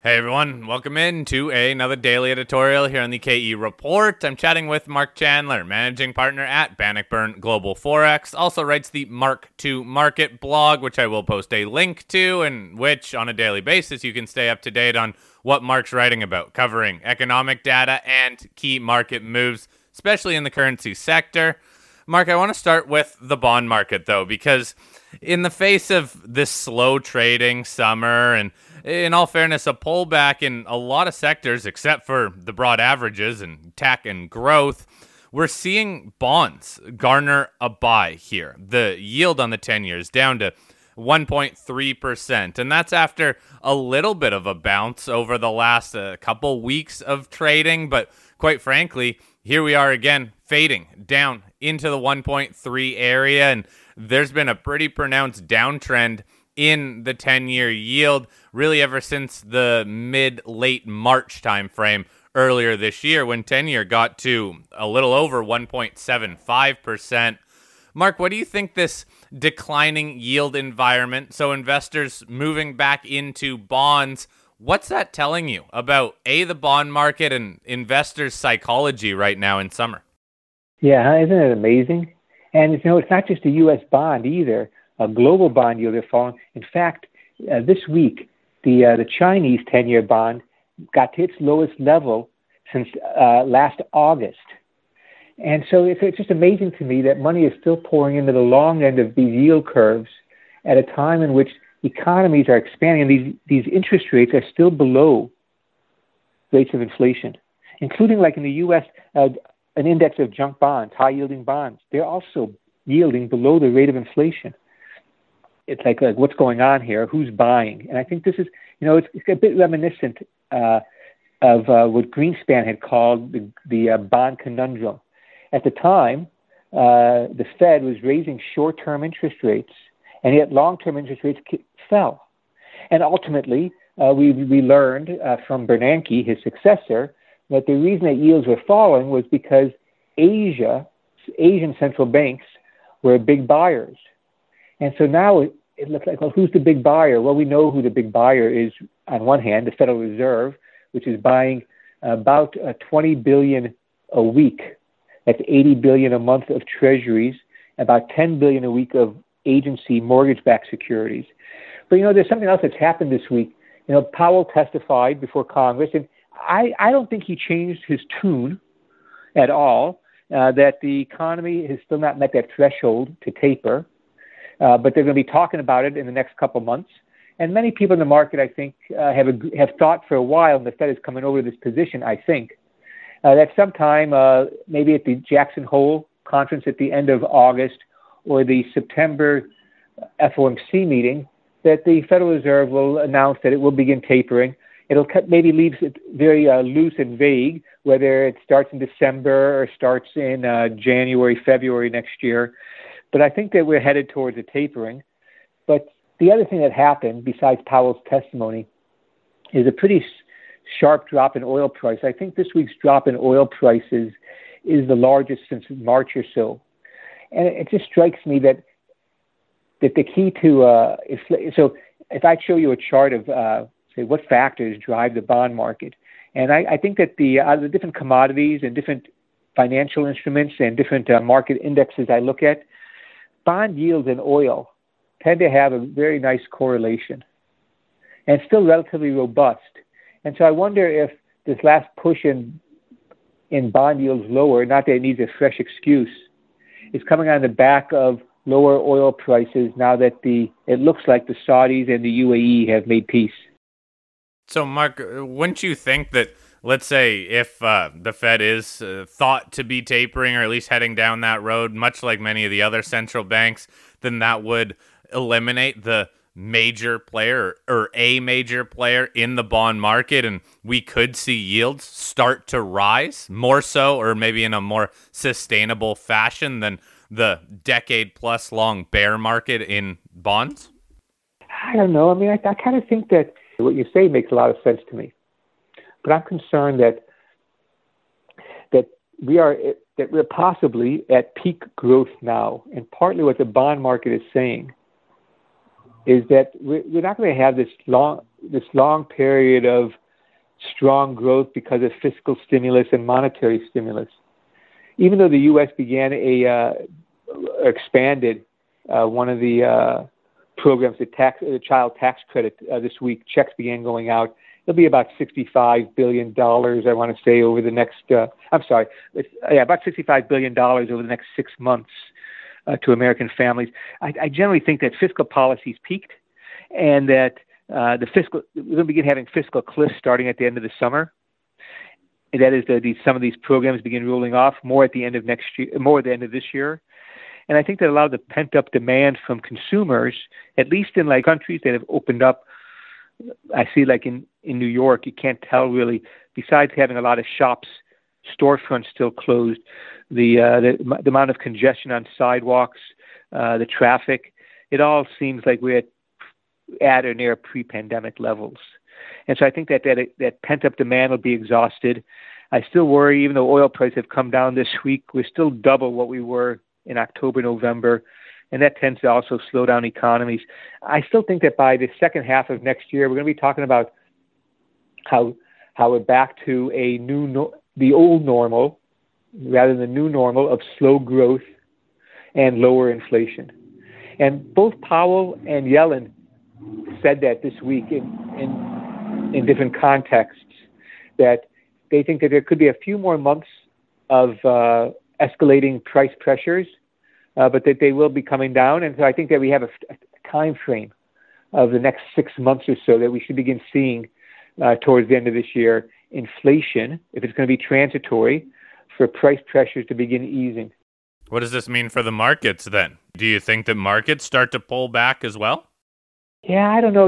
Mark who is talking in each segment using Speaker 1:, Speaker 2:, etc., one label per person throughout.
Speaker 1: Hey everyone, welcome in to another daily editorial here on the KE Report. I'm chatting with Mark Chandler, managing partner at Bannockburn Global Forex. Also writes the Mark to Market blog, which I will post a link to, and which on a daily basis you can stay up to date on what Mark's writing about, covering economic data and key market moves, especially in the currency sector. Mark, I want to start with the bond market though, because in the face of this slow trading summer and in all fairness, a pullback in a lot of sectors, except for the broad averages and tech and growth, we're seeing bonds garner a buy here. The yield on the 10 years down to 1.3%. And that's after a little bit of a bounce over the last couple weeks of trading. But quite frankly, here we are again, fading down into the 1.3 area. And there's been a pretty pronounced downtrend in the 10-year yield, really ever since the mid-late March timeframe earlier this year when 10-year got to a little over 1.75%. Mark, what do you think this declining yield environment, so investors moving back into bonds, what's that telling you about, A, the bond market and investors' psychology right now in summer?
Speaker 2: Yeah, isn't it amazing? And, it's not just a U.S. bond either. A global bond yield are falling. In fact, this week, the Chinese 10-year bond got to its lowest level since last August. And so it's just amazing to me that money is still pouring into the long end of these yield curves at a time in which economies are expanding and these interest rates are still below rates of inflation, including like in the U.S., an index of junk bonds, high-yielding bonds. They're also yielding below the rate of inflation. It's like what's going on here? Who's buying? And I think this is, it's a bit reminiscent of what Greenspan had called the bond conundrum. At the time, the Fed was raising short-term interest rates, and yet long-term interest rates fell. And ultimately, we learned from Bernanke, his successor, that the reason that yields were falling was because Asian central banks were big buyers. And so now it looks like, well, who's the big buyer? Well, we know who the big buyer is. On one hand, the Federal Reserve, which is buying about $20 billion a week. That's $80 billion a month of treasuries, about $10 billion a week of agency mortgage-backed securities. But, there's something else that's happened this week. Powell testified before Congress, and I don't think he changed his tune at all, that the economy has still not met that threshold to taper. But they're going to be talking about it in the next couple months. And many people in the market, I think, have thought for a while, and the Fed is coming over to this position, I think, that sometime maybe at the Jackson Hole conference at the end of August or the September FOMC meeting, that the Federal Reserve will announce that it will begin tapering. It'll maybe leave it very loose and vague, whether it starts in December or starts in January, February next year. But I think that we're headed towards a tapering. But the other thing that happened, besides Powell's testimony, is a pretty sharp drop in oil price. I think this week's drop in oil prices is the largest since March or so. And it just strikes me that the key to so if I show you a chart of say what factors drive the bond market, and I think that the different commodities and different financial instruments and different market indexes I look at, bond yields and oil tend to have a very nice correlation and still relatively robust. And so I wonder if this last push in bond yields lower, not that it needs a fresh excuse, is coming on the back of lower oil prices now that it looks like the Saudis and the UAE have made peace.
Speaker 1: So, Mark, wouldn't you think that, let's say, if the Fed is thought to be tapering or at least heading down that road, much like many of the other central banks, then that would eliminate the major player or a major player in the bond market, and we could see yields start to rise more so, or maybe in a more sustainable fashion than the decade-plus long bear market in bonds?
Speaker 2: I don't know. I mean, I kind of think that what you say makes a lot of sense to me. But I'm concerned that we're possibly at peak growth now. And partly what the bond market is saying is that we're not going to have this this long period of strong growth because of fiscal stimulus and monetary stimulus. Even though the U.S. began expanded one of the programs, the child tax credit this week, checks began going out. It'll be about $65 billion, I want to say, over the next, about $65 billion over the next 6 months to American families. I generally think that fiscal policy's peaked and that we're going to begin having fiscal cliffs starting at the end of the summer. And that is some of these programs begin rolling off more at the end of next year, more at the end of this year. And I think that a lot of the pent-up demand from consumers, at least in like countries that have opened up, I see like in New York, you can't tell really, besides having a lot of shops, storefronts still closed, the amount of congestion on sidewalks, the traffic, it all seems like we're at or near pre-pandemic levels. And so I think that pent-up demand will be exhausted. I still worry, even though oil prices have come down this week, we're still double what we were in October, November, and that tends to also slow down economies. I still think that by the second half of next year, we're going to be talking about how we're back to the old normal rather than the new normal of slow growth and lower inflation. And both Powell and Yellen said that this week in different contexts, that they think that there could be a few more months of escalating price pressures, but that they will be coming down. And so I think that we have a time frame of the next 6 months or so that we should begin seeing towards the end of this year, inflation, if it's going to be transitory, for price pressures to begin easing.
Speaker 1: What does this mean for the markets then? Do you think that markets start to pull back as well?
Speaker 2: Yeah, I don't know.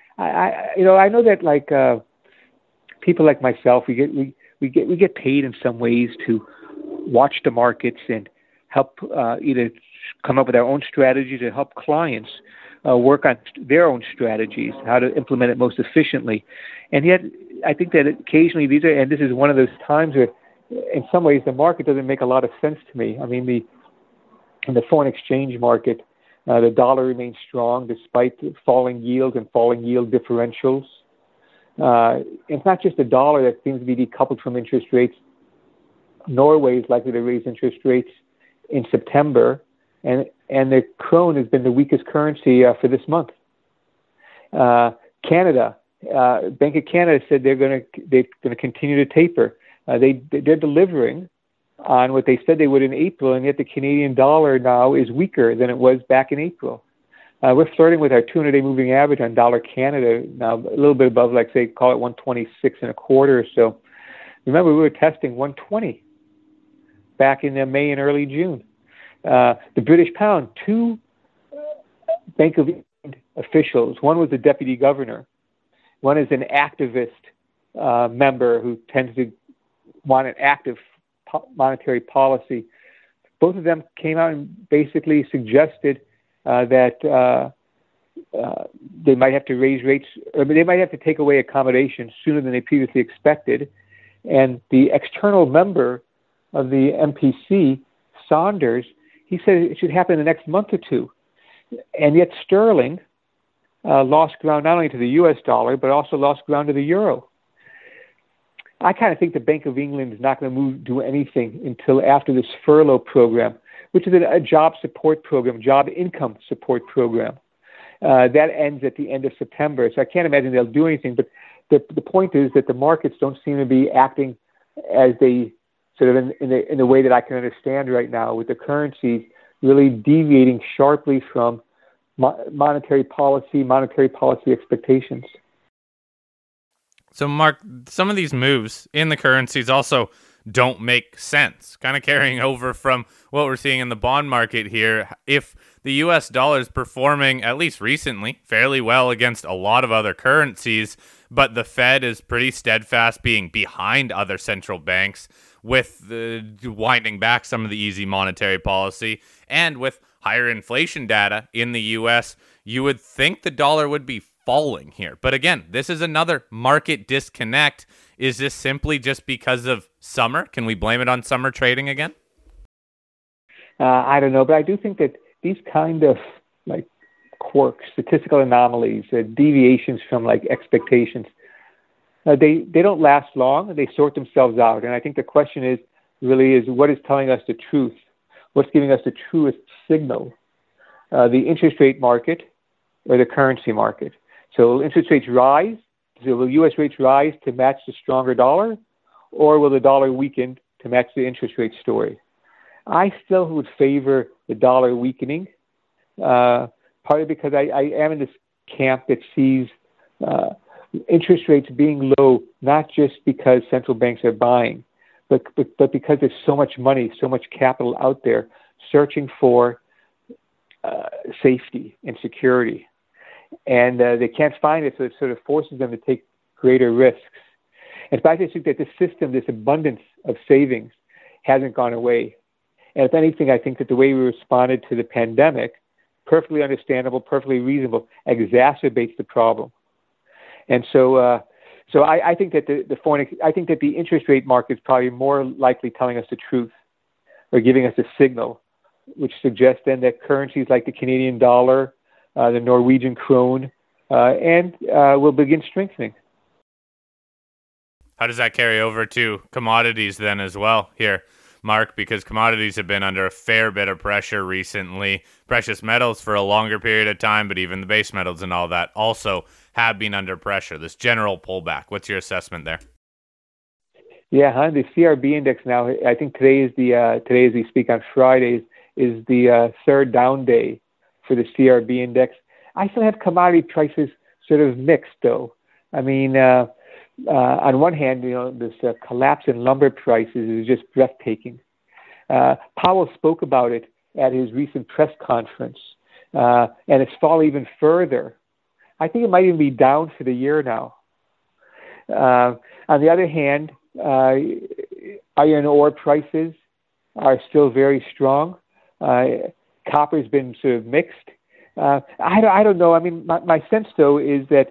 Speaker 2: I know that like people like myself, we get paid in some ways to watch the markets and help either come up with our own strategies or help clients work on their own strategies, how to implement it most efficiently. And yet, I think that occasionally this is one of those times where, in some ways, the market doesn't make a lot of sense to me. I mean, in the foreign exchange market, the dollar remains strong despite falling yields and falling yield differentials. It's not just the dollar that seems to be decoupled from interest rates. Norway is likely to raise interest rates in September, and the krone has been the weakest currency for this month. Canada, Bank of Canada said they're going to continue to taper. They're delivering on what they said they would in April, and yet the Canadian dollar now is weaker than it was back in April. We're flirting with our 200-day moving average on dollar Canada now, a little bit above, like say, call it 126 and a quarter or so. Remember, we were testing 120 back in May and early June. The British pound, two Bank of England officials, one was the deputy governor, one is an activist member who tends to want an active monetary policy. Both of them came out and basically suggested that they might have to raise rates, or they might have to take away accommodations sooner than they previously expected. And the external member of the MPC, Saunders, he said it should happen in the next month or two. And yet sterling lost ground not only to the U.S. dollar, but also lost ground to the euro. I kind of think the Bank of England is not going to do anything until after this furlough program, which is a job support program, job income support program. That ends at the end of September. So I can't imagine they'll do anything. But the point is that the markets don't seem to be acting as they sort of in the way that I can understand right now, with the currencies really deviating sharply from monetary policy expectations.
Speaker 1: So, Mark, some of these moves in the currencies also don't make sense, kind of carrying over from what we're seeing in the bond market here. If the U.S. dollar is performing, at least recently, fairly well against a lot of other currencies, but the Fed is pretty steadfast being behind other central banks with winding back some of the easy monetary policy, and with higher inflation data in the U.S., you would think the dollar would be falling here. But again, this is another market disconnect. Is this simply just because of summer? Can we blame it on summer trading again?
Speaker 2: I don't know, but I do think that these kind of like quirks, statistical anomalies, deviations from like expectations. They don't last long. They sort themselves out. And I think the question is what is telling us the truth? What's giving us the truest signal? The interest rate market or the currency market? So will interest rates rise? So will U.S. rates rise to match the stronger dollar? Or will the dollar weaken to match the interest rate story? I still would favor the dollar weakening, partly because I am in this camp that sees interest rates being low, not just because central banks are buying, but because there's so much money, so much capital out there searching for safety and security. And they can't find it, so it sort of forces them to take greater risks. In fact, I think that this system, this abundance of savings, hasn't gone away. And if anything, I think that the way we responded to the pandemic, perfectly understandable, perfectly reasonable, exacerbates the problem. And so I think that I think that the interest rate market is probably more likely telling us the truth or giving us a signal, which suggests then that currencies like the Canadian dollar, the Norwegian krone, will begin strengthening.
Speaker 1: How does that carry over to commodities then as well here, Mark? Because commodities have been under a fair bit of pressure recently. Precious metals for a longer period of time, but even the base metals and all that also have been under pressure. This general pullback. What's your assessment there?
Speaker 2: Yeah, the CRB index now, I think today as we speak on Fridays, is the third down day for the CRB index. I still have commodity prices sort of mixed, though. I mean, on one hand, this collapse in lumber prices is just breathtaking. Powell spoke about it at his recent press conference, and it's fallen even further. I think it might even be down for the year now. On the other hand, iron ore prices are still very strong. Copper's been sort of mixed. I don't know. I mean, my sense though is that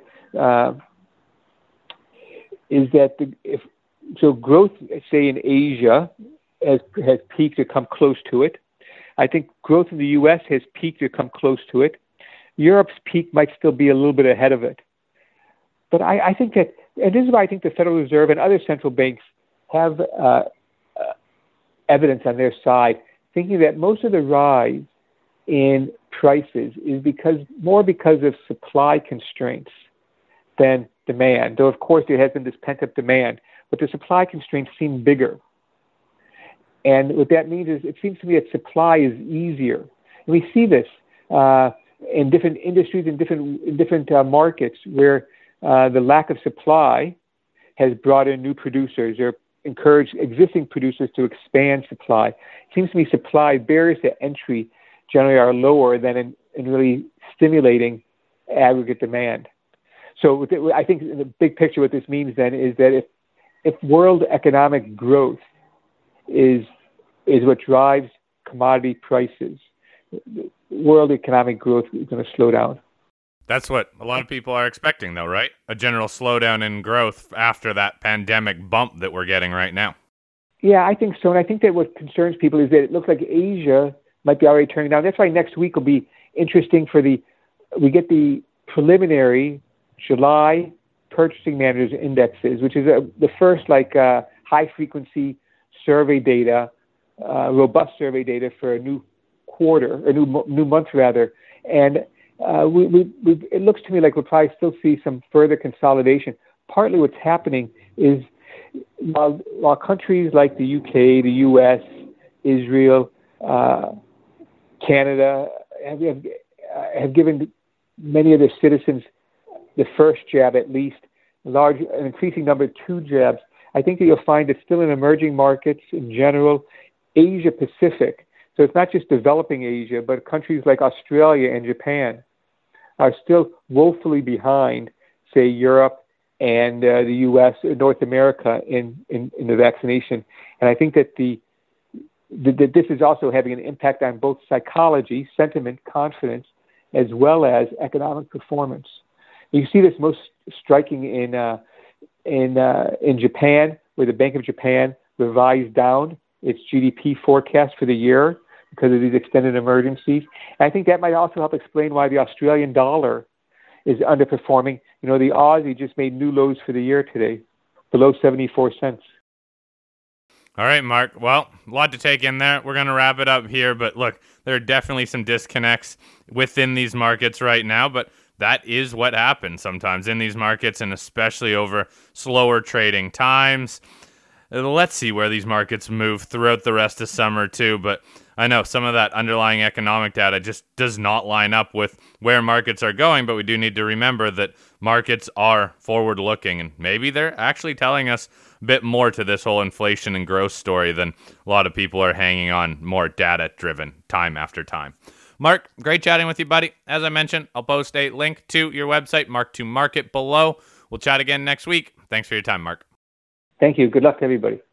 Speaker 2: growth, say in Asia, has peaked or come close to it. I think growth in the U.S. has peaked or come close to it. Europe's peak might still be a little bit ahead of it. But I think that, and this is why I think the Federal Reserve and other central banks have evidence on their side, thinking that most of the rise in prices is more because of supply constraints than demand. Though, of course, there has been this pent-up demand, but the supply constraints seem bigger. And what that means is it seems to me that supply is easier. And we see this in different industries, in different markets, where the lack of supply has brought in new producers or encouraged existing producers to expand supply. It seems to me supply barriers to entry generally are lower than in really stimulating aggregate demand. So I think in the big picture, what this means then is that if world economic growth is what drives commodity prices, world economic growth is going to slow down.
Speaker 1: That's what a lot of people are expecting, though, right? A general slowdown in growth after that pandemic bump that we're getting right now.
Speaker 2: Yeah, I think so. And I think that what concerns people is that it looks like Asia might be already turning down. That's why next week will be interesting we get the preliminary July purchasing managers indexes, which is the first high frequency survey data, robust survey data for a new quarter, or new month rather. And it looks to me like we'll probably still see some further consolidation. Partly what's happening is while countries like the UK, the US, Israel, Canada have given many of their citizens the first jab, at least, an increasing number, 2 jabs. I think that you'll find that still in emerging markets in general, Asia Pacific, so it's not just developing Asia, but countries like Australia and Japan are still woefully behind, say, Europe and the U.S., North America in the vaccination. And I think that that this is also having an impact on both psychology, sentiment, confidence, as well as economic performance. You see this most striking in Japan, where the Bank of Japan revised down its GDP forecast for the year. because of these extended emergencies. And I think that might also help explain why the Australian dollar is underperforming. The Aussie just made new lows for the year today, below 74 cents.
Speaker 1: All right, Mark. Well, a lot to take in there. We're going to wrap it up here. But look, there are definitely some disconnects within these markets right now. But that is what happens sometimes in these markets, and especially over slower trading times. Let's see where these markets move throughout the rest of summer, too. But I know some of that underlying economic data just does not line up with where markets are going. But we do need to remember that markets are forward-looking, and maybe they're actually telling us bit more to this whole inflation and growth story than a lot of people are hanging on more data-driven time after time. Mark, great chatting with you, buddy. As I mentioned, I'll post a link to your website, Mark to Market, below. We'll chat again next week. Thanks for your time, Mark.
Speaker 2: Thank you. Good luck to everybody.